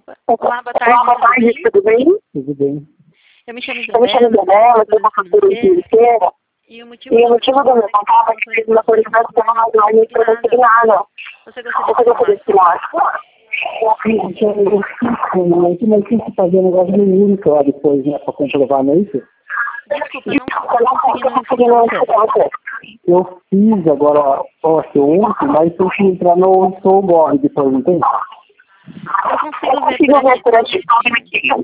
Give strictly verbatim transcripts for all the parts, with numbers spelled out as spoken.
Opa. Olá, boa tarde, Olá, boa tarde, tudo bem? Tudo bem. Eu me chamo Eu me chamo Isabela, Isabela, eu sou uma consultora financeira. e o motivo, E o motivo do meu contato é que eu fiz uma solicitação online para você signada. Você Você gostaria gostaria de de assinar? Gente, eu não sei, mas tem que fazer um negócio de único lá depois, né, pra comprovar, não é isso? Desculpa, eu não Eu não estou estou conseguindo conseguindo escutar você. escutar você. Eu fiz agora, ó, acho que ontem, mas tem que entrar no Sou Borne depois, não tem? Eu consigo Eu ver consigo por ver aqui. por aqui, só um minutinho.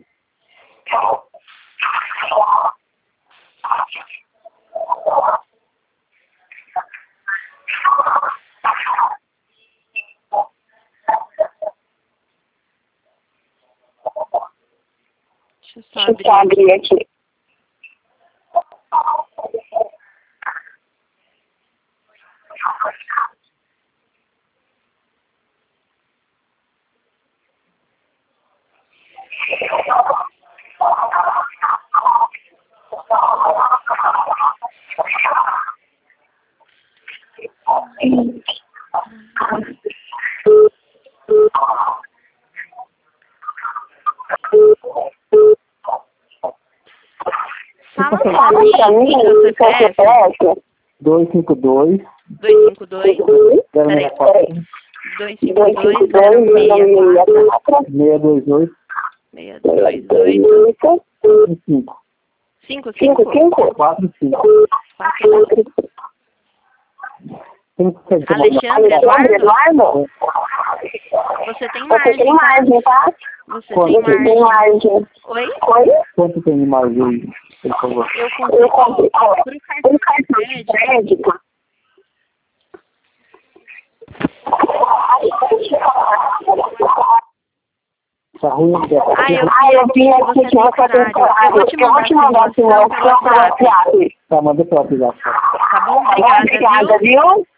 Deixa eu só Deixa eu só abrir abrir aqui. aqui. Fala Fala pra mim pra mim, o seu o seu C P F. C P F. dois cinco dois, dois cinco dois, zero peraí, seis quatro, dois cinco dois dois, cinco zero dois, seis quatro, quatro, seis dois oito, seis dois oito, oito, cinco, cinco cinco, cinco, cinco, quatro, cinco. quatro. Tem que fazer uma- Alexandre Alexandre Eduardo, Eduardo, você tem você tem margem, margem, tá? você Quanto tem Você tem margem. margem. Oi? Oi? Quanto tem de margem, por favor? Eu Eu consigo, comprei, ó, pro cartão um cartão de de crédito, crédito. Tá ruim, Ah, eu Ah, eu vi aqui você que tem você tem horário. Eu vou te Eu vou te mandar mandar a a simulação pelo simulação pelo WhatsApp. WhatsApp. tá, manda pro WhatsApp. Tá bom? Tá bom? Obrigada, viu? Obrigada, viu?